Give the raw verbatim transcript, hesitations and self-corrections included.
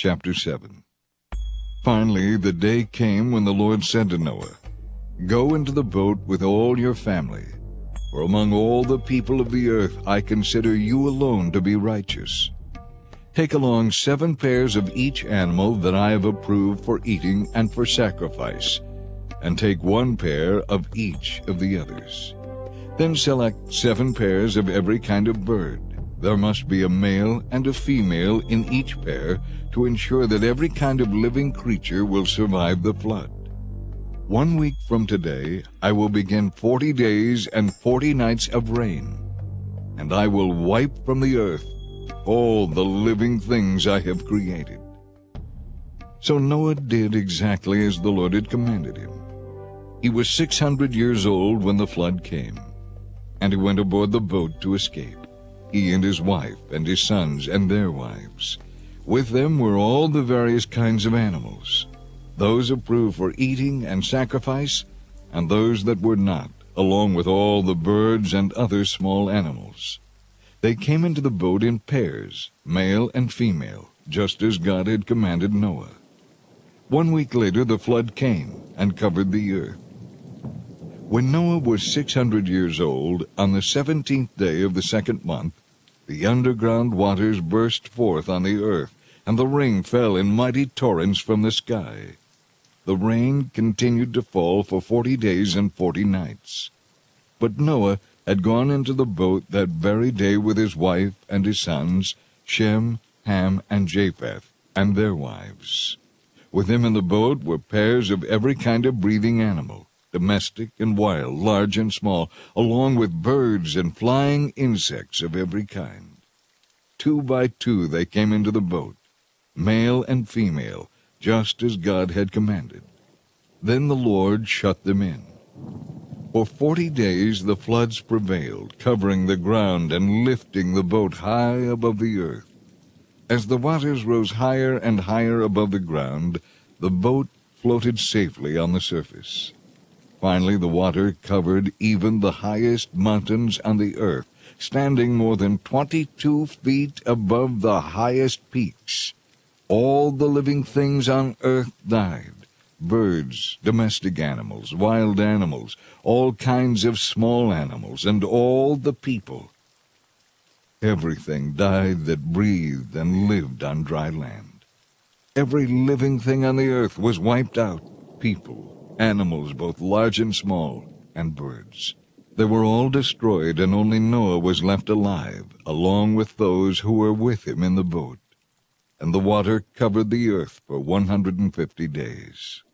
Chapter seven. Finally the day came when the Lord said to Noah, "Go into the boat with all your family, for among all the people of the earth I consider you alone to be righteous. Take along seven pairs of each animal that I have approved for eating and for sacrifice, and take one pair of each of the others. Then select seven pairs of every kind of bird. There must be a male and a female in each pair to ensure that every kind of living creature will survive the flood. One week from today I will begin forty days and forty nights of rain, and I will wipe from the earth all the living things I have created." So Noah did exactly as the Lord had commanded him. He was six hundred years old when the flood came, and he went aboard the boat to escape, he and his wife and his sons and their wives. With them were all the various kinds of animals, those approved for eating and sacrifice, and those that were not, along with all the birds and other small animals. They came into the boat in pairs, male and female, just as God had commanded Noah. One week later the flood came and covered the earth. When Noah was six hundred years old, on the seventeenth day of the second month, the underground waters burst forth on the earth, and the rain fell in mighty torrents from the sky. The rain continued to fall for forty days and forty nights. But Noah had gone into the boat that very day with his wife and his sons, Shem, Ham, and Japheth, and their wives. With him in the boat were pairs of every kind of breathing animal, domestic and wild, large and small, along with birds and flying insects of every kind. Two by two they came into the boat, male and female, just as God had commanded. Then the Lord shut them in. For forty days the floods prevailed, covering the ground and lifting the boat high above the earth. As the waters rose higher and higher above the ground, the boat floated safely on the surface. Finally the water covered even the highest mountains on the earth, standing more than twenty-two feet above the highest peaks. All the living things on earth died, birds, domestic animals, wild animals, all kinds of small animals, and all the people. Everything died that breathed and lived on dry land. Every living thing on the earth was wiped out, people, animals both large and small, and birds. They were all destroyed, and only Noah was left alive, along with those who were with him in the boat. And the water covered the earth for one hundred and fifty days.